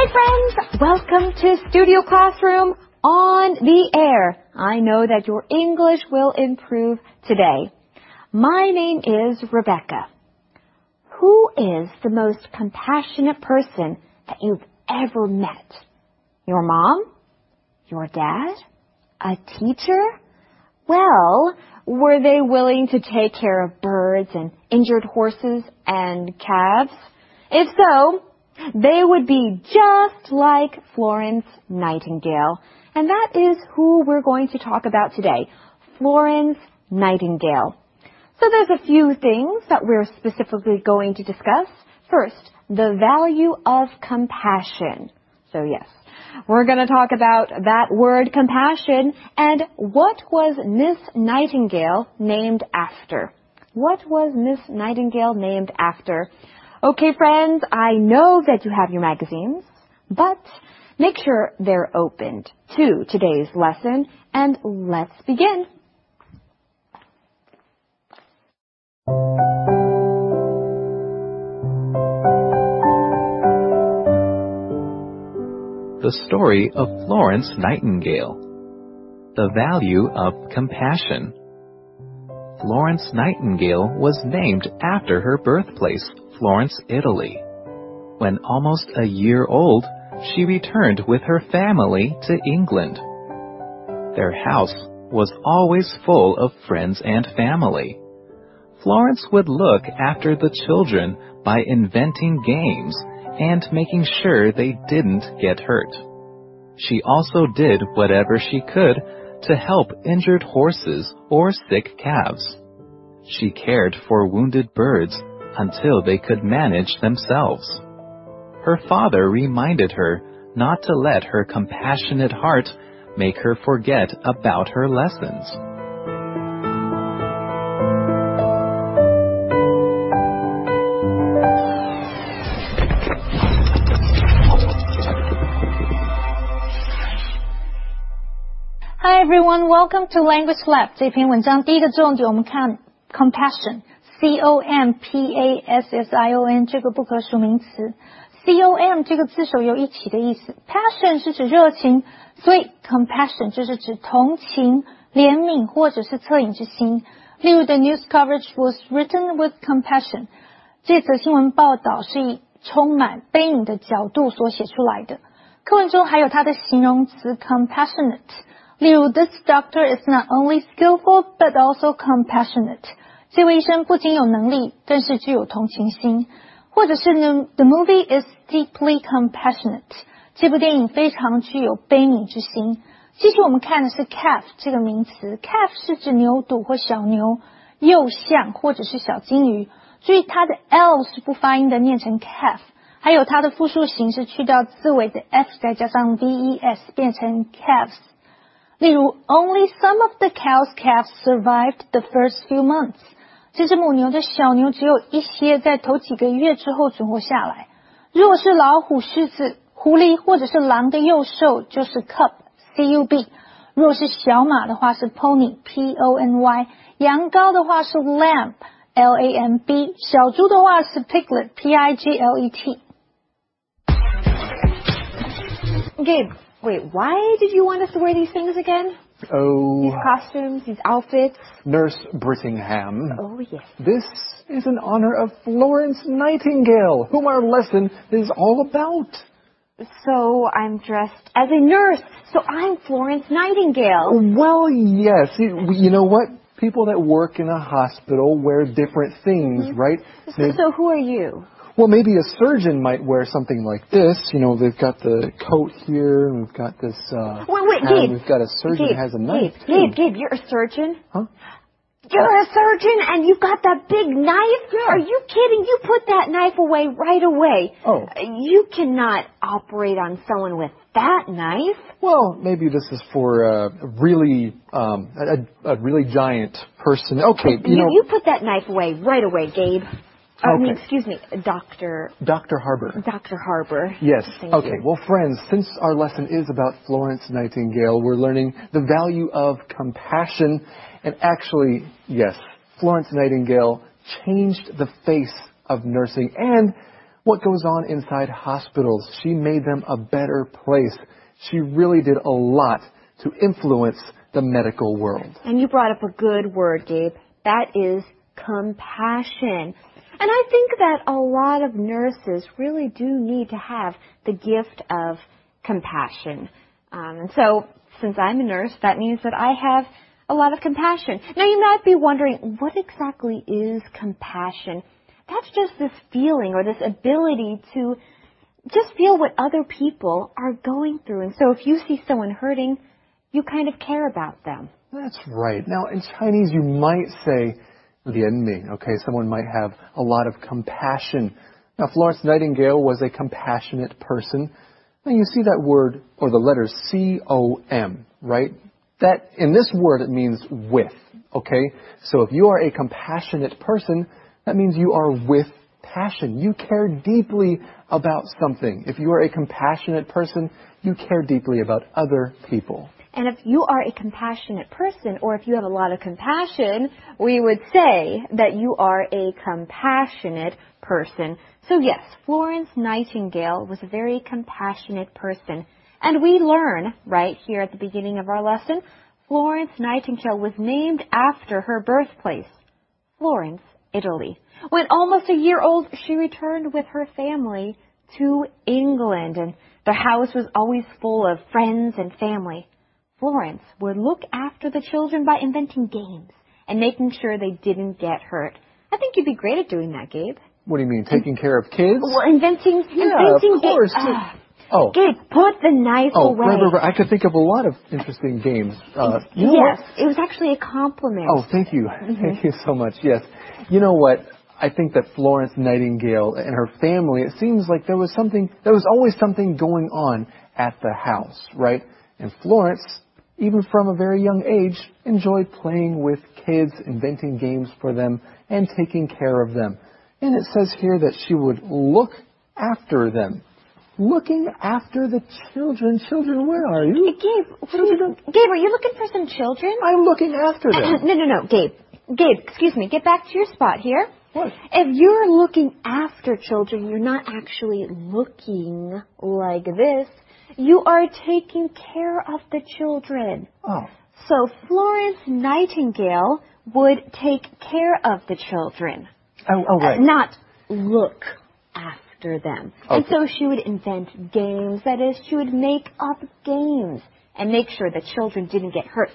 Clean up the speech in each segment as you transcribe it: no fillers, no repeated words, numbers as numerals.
Hi friends, welcome to Studio Classroom on the air. I know that your English will improve today. My name is Rebecca. Who is the most compassionate person that you've ever met? Your mom? Your dad? A teacher? Well, were they willing to take care of birds and injured horses and calves? If so, they would be just like Florence Nightingale. And that is who we're going to talk about today, Florence Nightingale. So there's a few things that we're specifically going to discuss. First, the value of compassion. So yes, we're going to talk about that word compassion and what was Miss Nightingale named after. What was Miss Nightingale named after? Okay, friends, I know that you have your magazines, but make sure they're opened to today's lesson, and let's begin. The story of Florence Nightingale. The value of compassion. Florence Nightingale was named after her birthplace, Florence, Italy. When almost a year old, she returned with her family to England. Their house was always full of friends and family. Florence would look after the children by inventing games and making sure they didn't get hurt. She also did whatever she could to help injured horses or sick calves. She cared for wounded birds until they could manage themselves. Her father reminded her not to let her compassionate heart make her forget about her lessons. Hi everyone, welcome to Language Lab. 这篇文章第一个重点我们看 compassion, C-O-M-P-A-S-S-I-O-N 这个不可数名词。C-O-M 这个字首有一起的意思， passion 是指热情，所以 compassion 就是指同情、怜悯或者是恻隐之心。例如 The news coverage was written with compassion. 这则新闻报道是以充满悲悯的角度所写出来的。课文中还有它的形容词 compassionate。例如 This doctor is not only skillful but also compassionate. 这位医生不仅有能力，更是具有同情心。或者是 The movie is deeply compassionate. 这部电影非常具有悲悯之心。继续我们看的是 calf 这个名词。calf 是指牛犊或小牛，幼象或者是小金鱼。注意它的 L 是不发音的，念成 calf。还有它的复数形是去掉字尾的 F 再加上 VES 变成 calves。例如 Only some of the cow's calves survived the first few months. 这只母牛的小牛只有一些在头几个月之后存活下来。如果是老虎、狮子、狐狸或者是狼的幼兽就是 cub, C-U-B. 如果是小马的话是 pony, P-O-N-Y. 羊羔的话是 lamb, L-A-M-B. 小猪的话是 piglet, P-I-G-L-E-T. Gabe, wait, why did you want us to wear these things again? Oh. These costumes, these outfits. Nurse Brittingham. Oh, yes. This is in honor of Florence Nightingale, whom our lesson is all about. So I'm dressed as a nurse. So I'm Florence Nightingale. Well, yes. You know what? People that work in a hospital wear different things, right? So who are you? Well, maybe a surgeon might wear something like this. You know, they've got the coat here, and we've got this Wait, Gabe. We've got a surgeon who has a knife, Gabe, you're a surgeon? Huh? You're a surgeon and you've got that big knife? Yeah. Are you kidding? You put that knife away right away. Oh. You cannot operate on someone with that knife. Well, maybe this is for a really giant person. Okay, you put that knife away right away, Gabe. Okay. Excuse me, Dr. Harbour. Dr. Harbour. Yes. Thank Okay. you. Well, friends, since our lesson is about Florence Nightingale, we're learning the value of compassion. And actually, yes, Florence Nightingale changed the face of nursing. And what goes on inside hospitals. She made them a better place. She really did a lot to influence the medical world. And you brought up a good word, Gabe. That is compassion. And I think that a lot of nurses really do need to have the gift of compassion. And so, since I'm a nurse, that means that I have a lot of compassion. Now, you might be wondering, what exactly is compassion? That's just this feeling or this ability to just feel what other people are going through. And so if you see someone hurting, you kind of care about them. That's right. Now, in Chinese, you might say 怜悯. Okay, someone might have a lot of compassion. Now, Florence Nightingale was a compassionate person. Now, you see that word, or the letters C-O-M, right? That, in this word, it means with, okay? So if you are a compassionate person, that means you are with passion. You care deeply about something. If you are a compassionate person, you care deeply about other people. And if you are a compassionate person, or if you have a lot of compassion, we would say that you are a compassionate person. So yes, Florence Nightingale was a very compassionate person. And we learn right here at the beginning of our lesson, Florence Nightingale was named after her birthplace, Florence, Italy. When almost a year old, she returned with her family to England, and their house was always full of friends and family. Florence would look after the children by inventing games and making sure they didn't get hurt. I think you'd be great at doing that, Gabe. What do you mean, taking care of kids? Well, inventing of course. Gabe, put the knife away. Right. I could think of a lot of interesting games. Yes, it was actually a compliment. Oh, thank you. Thank you so much. Yes. You know what? I think that Florence Nightingale and her family, it seems like there was always something going on at the house, right? And Florence, even from a very young age, enjoyed playing with kids, inventing games for them, and taking care of them. And it says here that she would look after them. Looking after the children. Children, where are you? Gabe, Gabe, are you looking for some children? I'm looking after them. No, Gabe, excuse me, get back to your spot here. What? If you're looking after children, you're not actually looking like this. You are taking care of the children. Oh. So Florence Nightingale would take care of the children. Oh, right. Not look after them. Okay. And so she would invent games. That is, she would make up games and make sure the children didn't get hurt.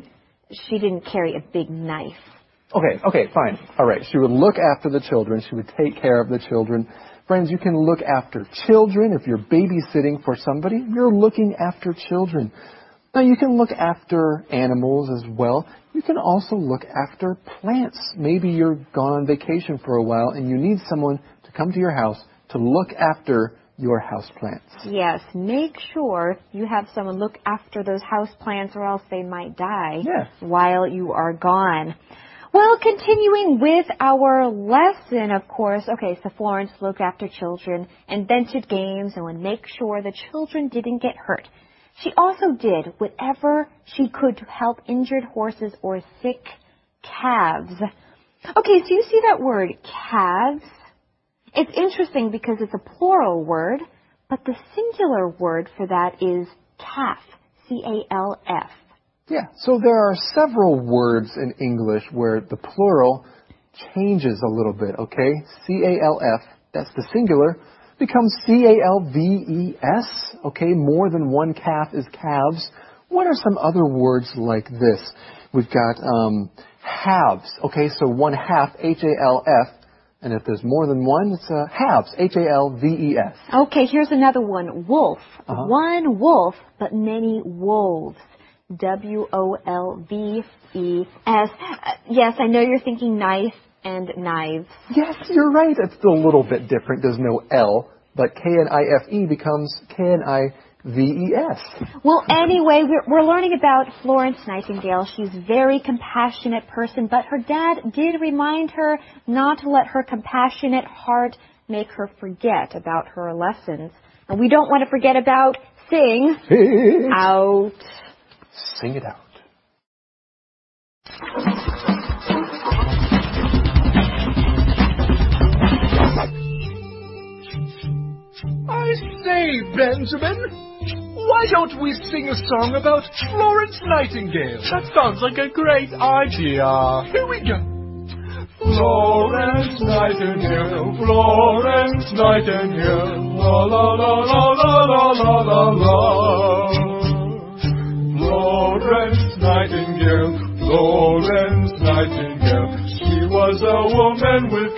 She didn't carry a big knife. Okay, fine. All right. She would look after the children. She would take care of the children. Friends, you can look after children. If you're babysitting for somebody, you're looking after children. Now, you can look after animals as well. You can also look after plants. Maybe you're gone on vacation for a while and you need someone to come to your house to look after your houseplants. Yes, make sure you have someone look after those houseplants or else they might die while you are gone. Well, continuing with our lesson, of course, so Florence looked after children, invented games, and would make sure the children didn't get hurt. She also did whatever she could to help injured horses or sick calves. Okay, so you see that word, calves? It's interesting because it's a plural word, but the singular word for that is calf, C-A-L-F. Yeah, so there are several words in English where the plural changes a little bit, okay? C-A-L-F, that's the singular, becomes C-A-L-V-E-S, okay? More than one calf is calves. What are some other words like this? We've got halves, okay? So one half, H-A-L-F, and if there's more than one, it's halves, H-A-L-V-E-S. Okay, here's another one, wolf. One wolf, but many wolves. W-O-L-V-E-S. Yes, I know you're thinking knife and knives. Yes, you're right. It's a little bit different. There's no L, but K-N-I-F-E becomes K-N-I-V-E-S. Well, anyway, we're learning about Florence Nightingale. She's a very compassionate person, but her dad did remind her not to let her compassionate heart make her forget about her lessons. And we don't want to forget about sing out. Sing it out. Say, Benjamin, why don't we sing a song about Florence Nightingale? That sounds like a great idea. Here we go. Florence Nightingale, Florence Nightingale, la la la la la la la la la. Florence Nightingale, Florence Nightingale, she was a woman with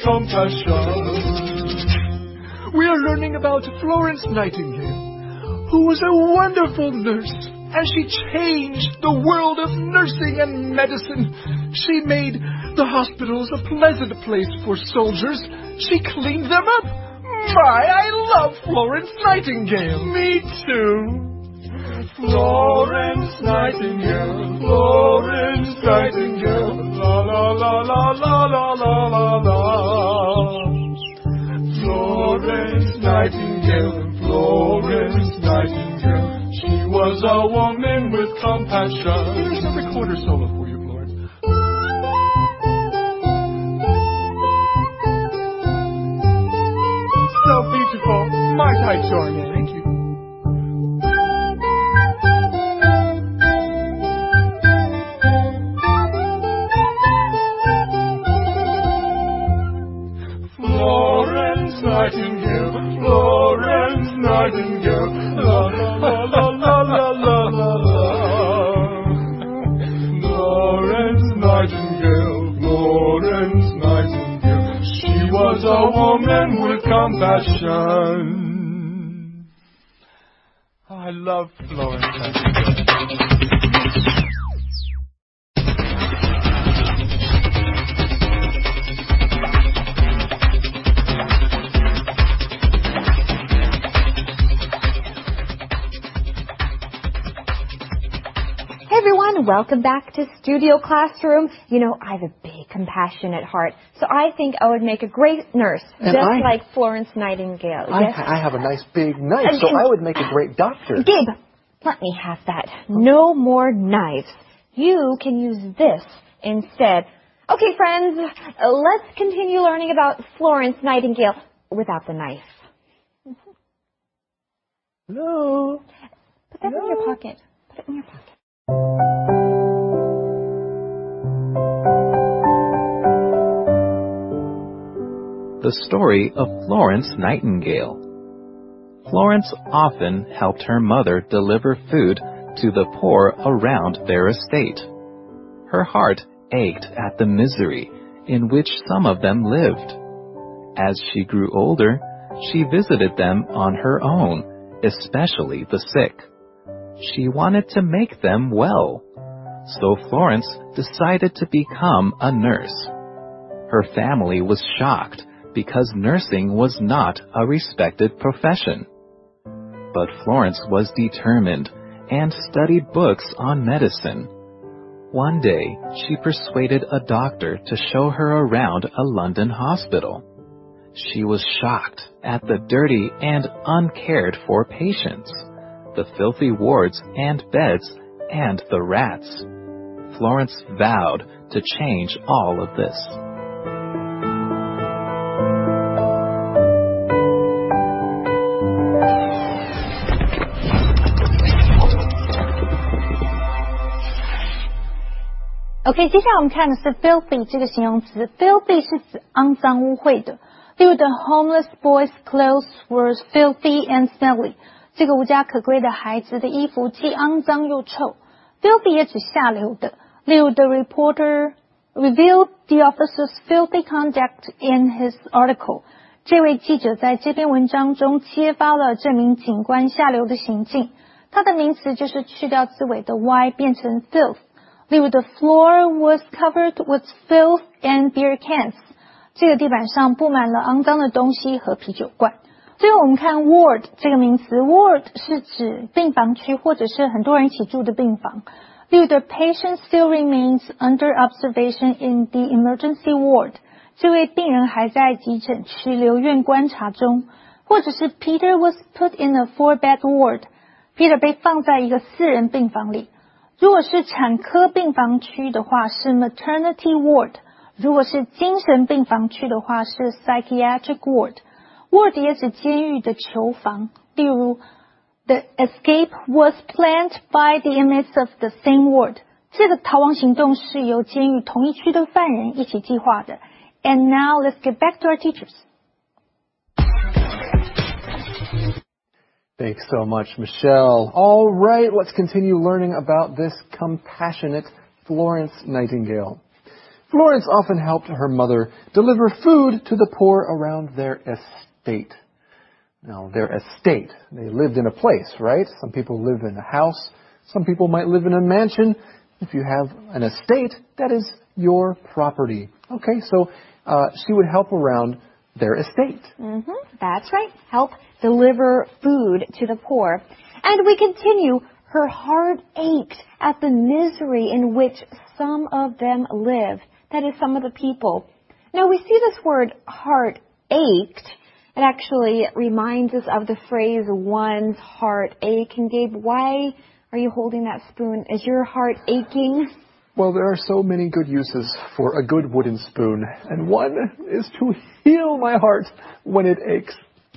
compassion. We are learning about Florence Nightingale, who was a wonderful nurse, and she changed the world of nursing and medicine. She made the hospitals a pleasant place for soldiers. She cleaned them up. My, I love Florence Nightingale. Me too. Florence Nightingale, Florence Nightingale, la la la la la la la la la. Florence Nightingale, Florence Nightingale, she was a woman with compassion. Here's a recorder solo for you, Florence. So beautiful. Might I join in? Thank you. Florence Nightingale, Florence Nightingale, la la la la la la la la. Florence Nightingale, Florence Nightingale, she was a woman with compassion. I love Florence Nightingale. Hey everyone, welcome back to Studio Classroom. You know, I have a big compassionate heart, so I think I would make a great nurse, And just I- like Florence Nightingale. Yes? I have a nice big knife, so I would make a great doctor. Gabe, let me have that. No more knives. You can use this instead. Okay, friends, let's continue learning about Florence Nightingale without the knife. No. Put that in your pocket. Put it in your pocket. The story of Florence Nightingale. Florence often helped her mother deliver food to the poor around their estate. Her heart ached at the misery in which some of them lived. As she grew older, she visited them on her own, especially the sick. She wanted to make them well. So Florence decided to become a nurse. Her family was shocked because nursing was not a respected profession. But Florence was determined and studied books on medicine. One day, she persuaded a doctor to show her around a London hospital. She was shocked at the dirty and uncared for patients, the filthy wards and beds, and the rats. Florence vowed to change all of this. OK， 接下来我们看的是 filthy 这个形容词。filthy 是指肮脏污秽的。例如 the homeless boy's clothes were filthy and smelly。这个无家可归的孩子的衣服既肮脏又臭。filthy 也指下流的。例如 the reporter revealed the officer's filthy conduct in his article。这位记者在这篇文章中揭发了这名警官下流的行径。它的名词就是去掉字尾的 y 变成 filth。例如 the floor was covered with filth and beer cans。这个地板上布满了肮脏的东西和啤酒罐。最后我们看 ward 这个名词 ，ward 是指病房区或者是很多人一起住的病房。例如 the patient still remains under observation in the emergency ward。这位病人还在急诊区留院观察中。或者是 Peter was put in a 4-bed ward。Peter 被放在一个4人病房里。如果是产科病房区的话是 maternity ward。如果是精神病房区的话是 psychiatric ward。ward 也指监狱的囚房。 例如 The escape was planned by the inmates of the same ward. 这个逃亡行动是由监狱同一区的犯人一起计划的。And now let's get back to our teachers. Thanks so much, Michelle. All right, let's continue learning about this compassionate Florence Nightingale. Florence often helped her mother deliver food to the poor around their estate. Now, their estate, they lived in a place, right? Some people live in a house. Some people might live in a mansion. If you have an estate, that is your property. Okay, so she would help around their estate. That's right. Help deliver food to the poor. And we continue. Her heart ached at the misery in which some of them live. That is, some of the people. Now, we see this word heart ached. It actually reminds us of the phrase, one's heart ache. And Gabe, why are you holding that spoon? Is your heart aching? Well, there are so many good uses for a good wooden spoon, and one is to heal my heart when it aches.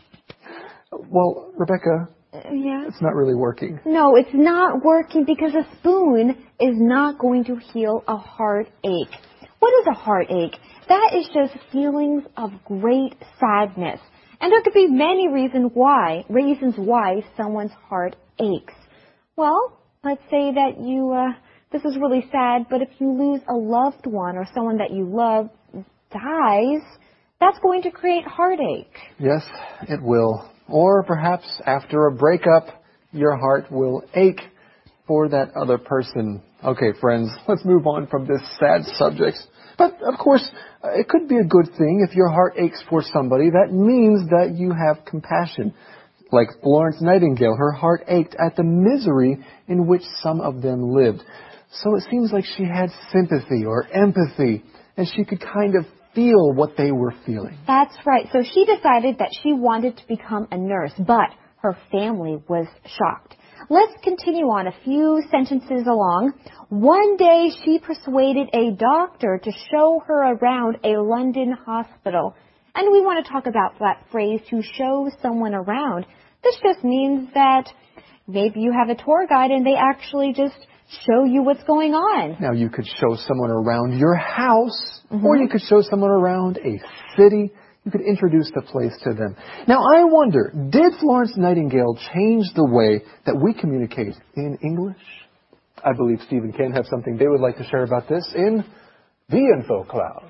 Well, Rebecca, Yeah. it's not really working. No, it's not working because a spoon is not going to heal a heartache. What is a heartache? That is just feelings of great sadness. And there could be many reasons why someone's heart aches. Well, let's say that this is really sad, but if you lose a loved one or someone that you love dies, that's going to create heartache. Yes, it will. Or perhaps after a breakup, your heart will ache for that other person. Okay, friends, let's move on from this sad subject. But, of course, it could be a good thing if your heart aches for somebody. That means that you have compassion. Like Florence Nightingale, her heart ached at the misery in which some of them lived. So it seems like she had sympathy or empathy, and she could kind of feel what they were feeling. That's right. So she decided that she wanted to become a nurse, but her family was shocked. Let's continue on a few sentences along. One day she persuaded a doctor to show her around a London hospital. And we want to talk about that phrase, to show someone around. This just means that maybe you have a tour guide and they actually just show you what's going on. Now, you could show someone around your house, or you could show someone around a city. You could introduce the place to them. Now, I wonder, did Florence Nightingale change the way that we communicate in English? I believe Steve and Ken have something they would like to share about this in the Info Cloud.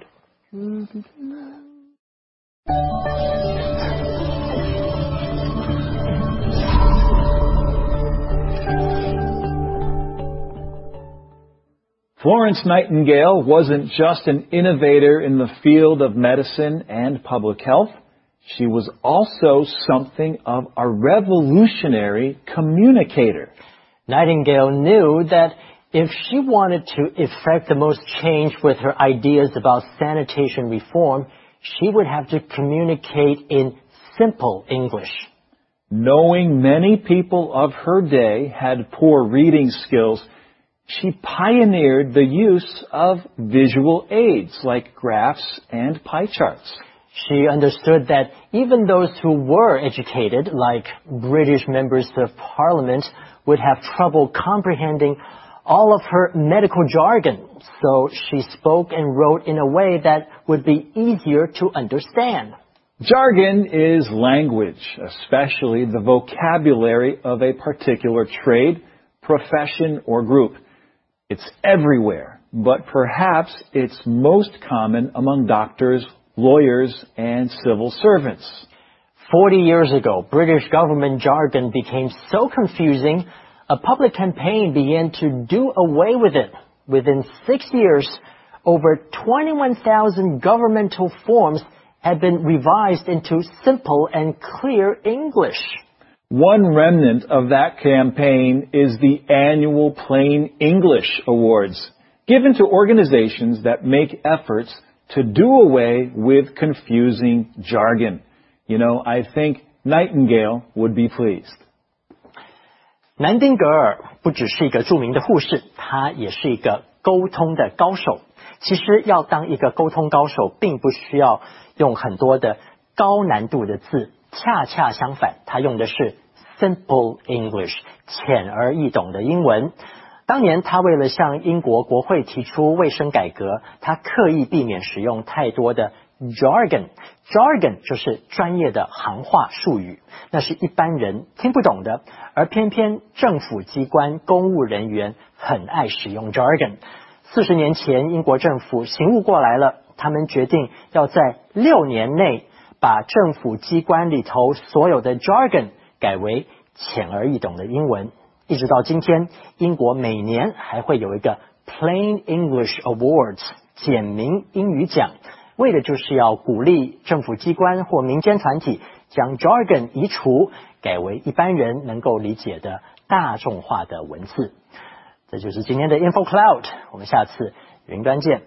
Florence Nightingale wasn't just an innovator in the field of medicine and public health. She was also something of a revolutionary communicator. Nightingale knew that if she wanted to effect the most change with her ideas about sanitation reform, she would have to communicate in simple English. Knowing many people of her day had poor reading skills, she pioneered the use of visual aids like graphs and pie charts. She understood that even those who were educated, like British members of Parliament, would have trouble comprehending all of her medical jargon, so she spoke and wrote in a way that would be easier to understand. Jargon is language, especially the vocabulary of a particular trade, profession, or group. It's everywhere, but perhaps it's most common among doctors, lawyers, and civil servants. 40 years ago, British government jargon became so confusing, a public campaign began to do away with it. Within 6 years, over 21,000 governmental forms had been revised into simple and clear English. One remnant of that campaign is the annual Plain English Awards, given to organizations that make efforts to do away with confusing jargon. You know, I think Nightingale would be pleased. 南丁格尔不只是一个著名的护士，她也是一个沟通的高手。其实要当一个沟通高手，并不需要用很多的高难度的字，恰恰相反，她用的是 simple English， 浅而易懂的英文。当年他为了向英国国会提出卫生改革，他刻意避免使用太多的 jargon 就是专业的行话术语，那是一般人听不懂的，而偏偏政府机关公务人员很爱使用 jargon。40年前英国政府醒悟过来了，他们决定要在6年内把政府机关里头所有的 jargon 改为浅而易懂的英文。一直到今天，英国每年还会有一个 Plain English Awards 简明英语奖，为的就是要鼓励政府机关或民间团体将 jargon 移除，改为一般人能够理解的大众化的文字。这就是今天的 Info Cloud， 我们下次云端见。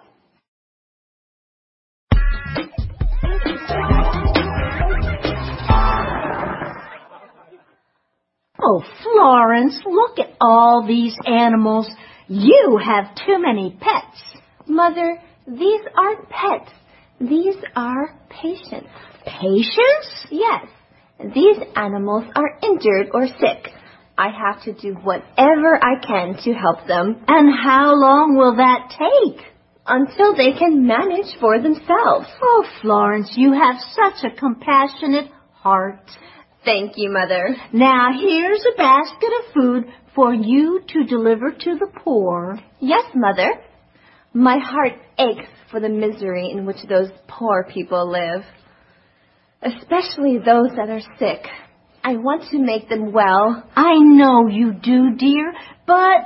Oh, Florence, look at all these animals. You have too many pets. Mother, these aren't pets. These are patients. Patients? Yes. These animals are injured or sick. I have to do whatever I can to help them. And how long will that take? Until they can manage for themselves. Oh, Florence, you have such a compassionate heart. Thank you, Mother. Now, here's a basket of food for you to deliver to the poor. Yes, Mother. My heart aches for the misery in which those poor people live, especially those that are sick. I want to make them well. I know you do, dear, but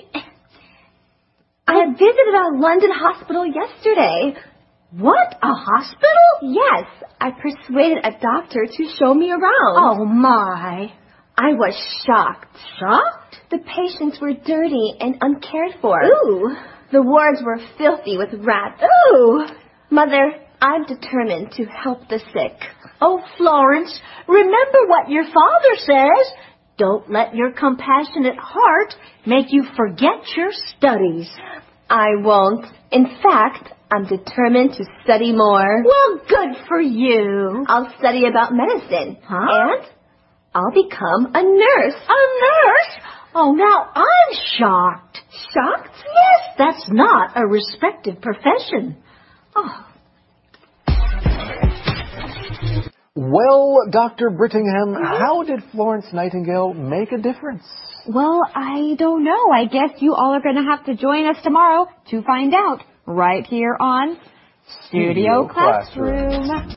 I visited a London hospital yesterday. What? A hospital? Yes. I persuaded a doctor to show me around. Oh, my. I was shocked. Shocked? The patients were dirty and uncared for. Ooh. The wards were filthy with rats. Ooh. Mother, I'm determined to help the sick. Oh, Florence, remember what your father says. Don't let your compassionate heart make you forget your studies. I won't. In fact, I'm determined to study more. Well, good for you. I'll study about medicine. Huh? And I'll become a nurse. A nurse? Oh, now I'm shocked. Shocked? Yes, that's not a respected profession. Oh. Well, Dr. Brittingham, how did Florence Nightingale make a difference? Well, I don't know. I guess you all are going to have to join us tomorrow to find out, right here on Studio Classroom.